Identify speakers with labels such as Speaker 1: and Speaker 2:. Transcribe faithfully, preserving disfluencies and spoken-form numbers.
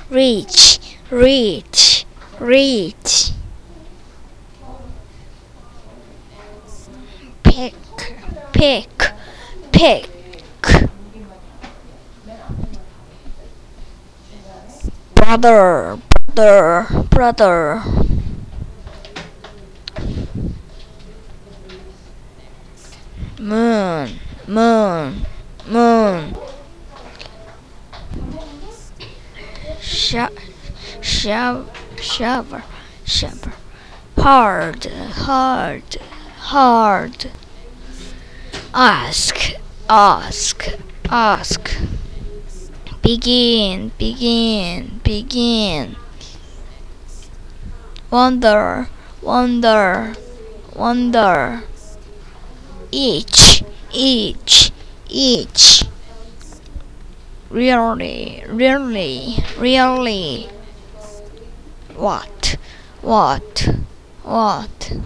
Speaker 1: reach, reach, reach. Pick, pick, pick. Brother, brother, brother. Moon, moon, moon. Sho- shov- shower, shower. Hard, hard, hard. Ask, ask, ask. Begin, begin, begin. Wonder, wonder, wonder. Each, each, each. Really, really, really. What, what, what?